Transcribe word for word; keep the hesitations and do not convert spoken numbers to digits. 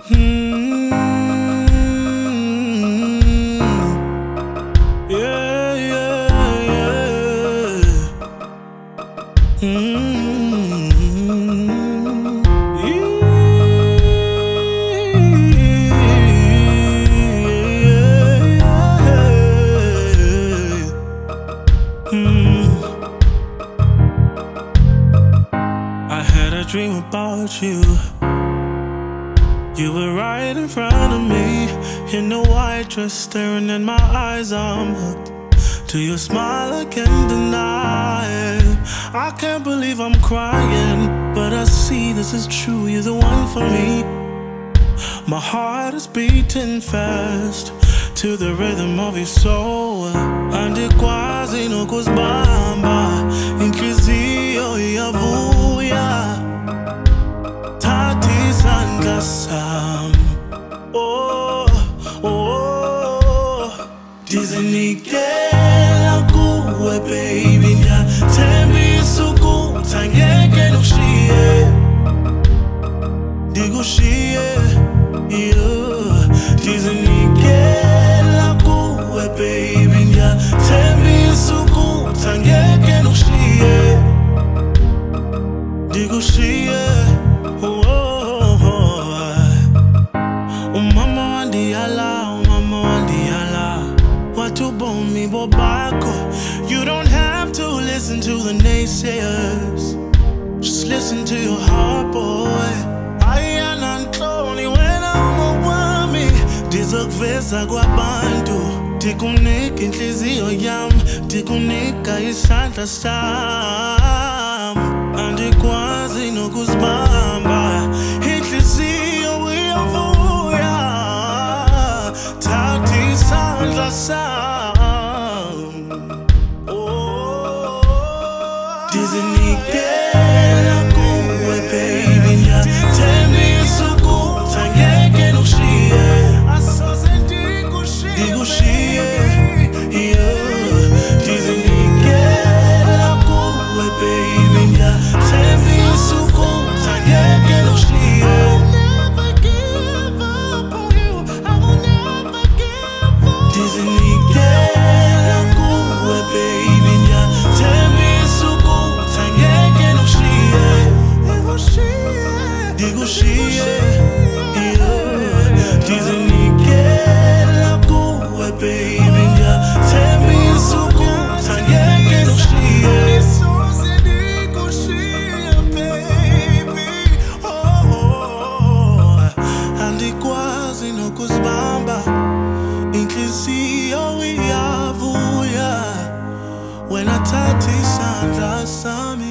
Mm, yeah, yeah, yeah. Mm, yeah, yeah. Mm. I had a dream about you. You were right in front of me, in a white dress, staring in my eyes. I'm hooked to your smile, I can't deny it. I can't believe I'm crying, but I see this is true. You're the one for me. My heart is beating fast to the rhythm of your soul. Andikwazi nokuzibamba, inhliziyo iyavuya. Thatha isandla sami, oh, oh, ndizinikela kuwe baby, ngiyathembisa ukuthi angeke ngikushiye, ngikushiye, yeah. Ndizinikela kuwe baby, ngiyathembisa ukuthi angeke ngikushiye, ngikushiye. You don't have to listen to the naysayers, just listen to your heart, boy. I am not only when I'm around me. Ndizokuveza kwabantu, ndikunika inhliziyo yami, ndikunika isandla sami. Andikwazi nokuzibamba, inhliziyo iyavuya. Thatha isandla sami, ndizinikela kuwe baby, ngiyathembisa ukuthi angeke ngikushiye, ngikushiye, yeah. Ndizinikela kuwe baby, ngiyathembisa ukuthi angeke ngikushiye. Ndizinikela kuwe baby, ngiyathembisa ukuthi angeke ngikushiye, ngikushiye, yeah. Ndizinikela kuwe baby, ngiyathembisa ukuthi angeke ngikushiye, oh. Andikwazi nokuzibamba, inhliziyo iyavuya. When I touch isandla sami.